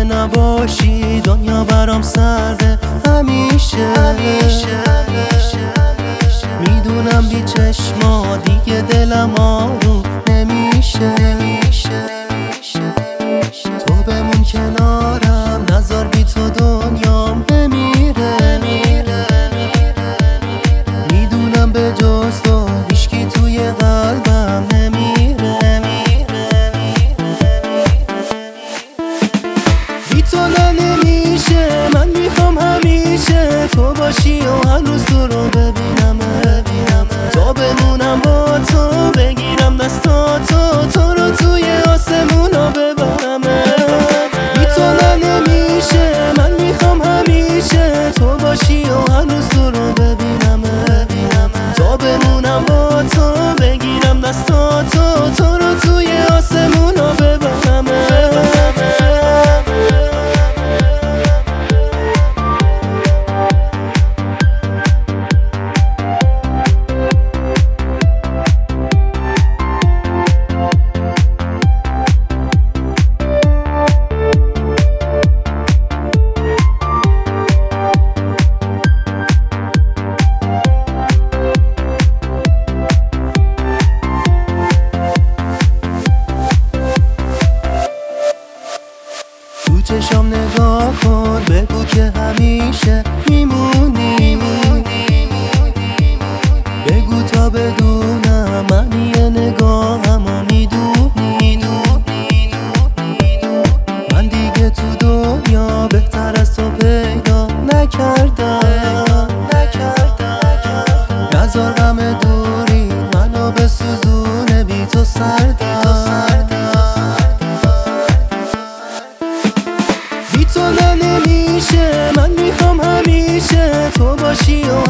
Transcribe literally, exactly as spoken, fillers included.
نباشی دنیا برام سرده همیشه میدونم بی چشما دیگه دلم آروم نمیشه. تو بمون کنارم نذار بی تو دنیام نمیره. میدونم به جز تو هیچکی توی قلبم نمیره. بی تو نه نمیشه، من میخوام همیشه تو باشی و هر روز تو رو ببینم تا بمونم با تو، بگیرم دستاتو تو رو توی آسمونا ببرم. بی تو نه نمیشه، من میخوام همیشه تو باشی و هر روز تو رو ببینم تا بمونم با تو، بگیرم دستاتو تو رو توی آسمونا ببرم. تو چشام نگاه کن بگو که همیشه میمونی. بگو تا بدونم معنی نگاهمو میدونی. من دیگه تو دنیا بهتر از تو پیدا نکردم. نذار غم دوری منو بسوزونه، بی تو سردم. بی تو نه نمیشه، من میخوام همیشه تو باشی و